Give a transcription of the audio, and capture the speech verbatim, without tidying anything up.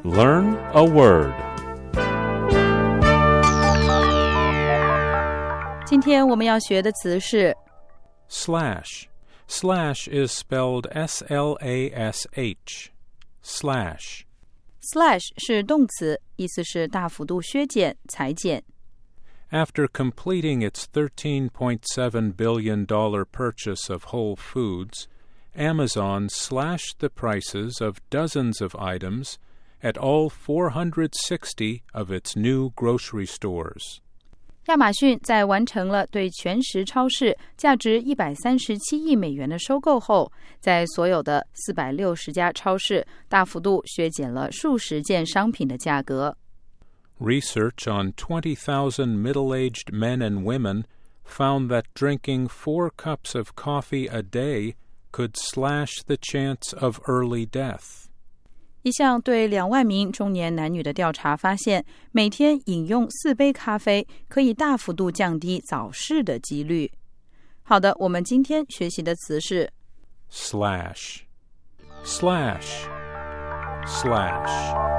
Learn a word. 今天我们要学的词是 Slash. Slash is spelled S L A S H. Slash. slash 是动词，意思是大幅度削减、裁减。 After completing its thirteen point seven billion dollars purchase of Whole Foods, Amazon slashed the prices of dozens of items at all four hundred sixty of its new grocery stores. 亚马逊在完成了对全食超市价值一百三十七亿美元的收购后，在所有的四百六十家超市大幅度削减了数十件商品的价格。 Research on twenty thousand middle-aged men and women found that drinking four cups of coffee a day could slash the chance of early death. 一项对两万名中年男女的调查发现，每天饮用四杯咖啡可以大幅度降低早逝的几率。好的，我们今天学习的词是 Slash. Slash. Slash.